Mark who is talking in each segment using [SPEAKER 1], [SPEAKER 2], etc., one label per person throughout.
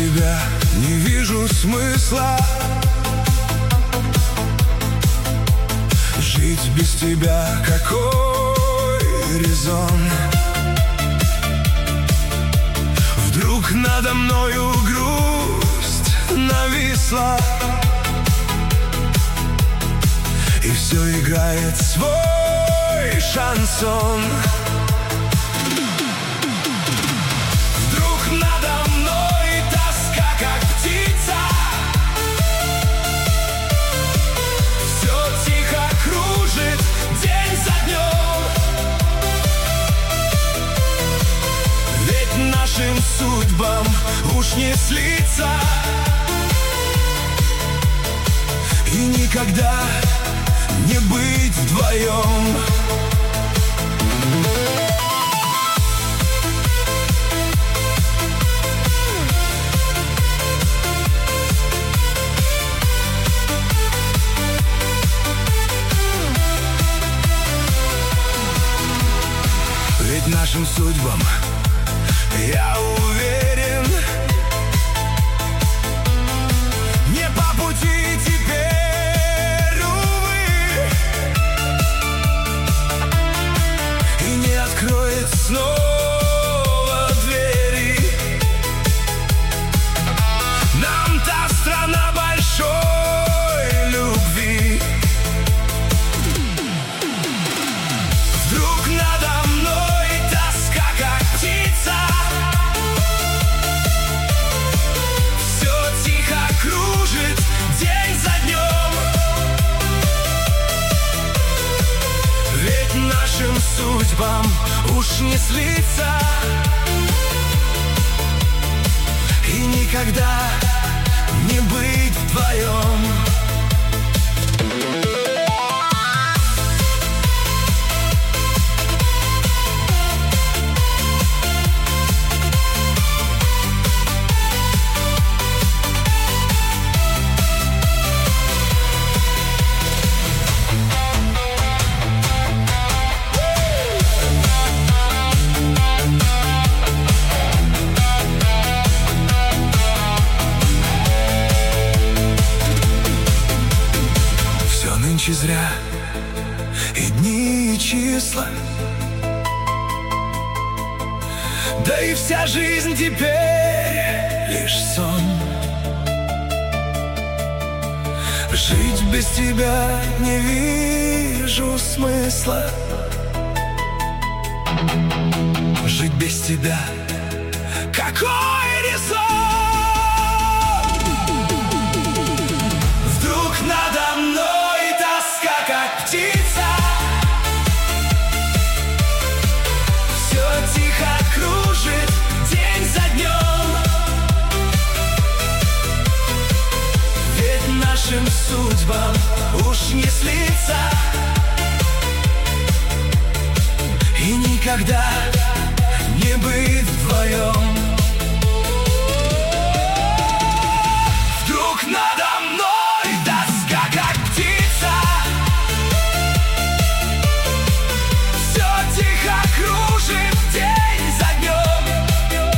[SPEAKER 1] тебя не вижу смысла. Жить без тебя какой резон? Вдруг надо мною грусть нависла, и все играет свой шансон. Вдруг надо мной тоска, как птица, все тихо кружит день за днем. Ведь нашим судьбам уж не слиться, и никогда не быть вдвоем. Ведь нашим судьбам, я уверен, не по пути теперь, увы, и не откроет снова двери нам та страна большой любви. Вдруг надо мной тоска, как птица, все тихо кружит день за днем. Ведь нашим судьбам уж не слиться, и никогда не быть вдвоем. Нынче зря и дни, и числа, да и вся жизнь теперь лишь сон. Жить без тебя не вижу смысла. Жить без тебя какой резон? Вдруг надо мной тоска, как птица, все тихо кружит день за днем. Ведь нашим судьбам уж не слиться, и никогда не быть вдвоем. Вдруг надо мной тоска, как птица, все тихо кружит день за днем.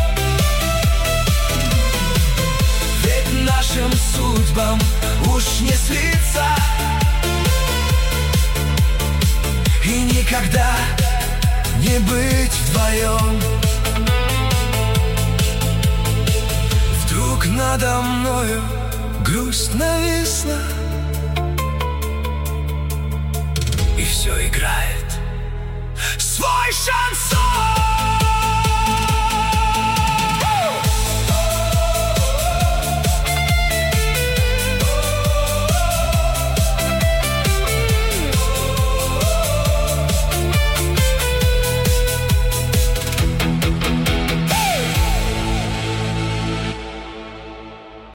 [SPEAKER 1] Ведь нашим судьбам уж не слиться, и никогда не быть вдвоем. Вдруг надо мною грусть нависла, и все играет свой шансон.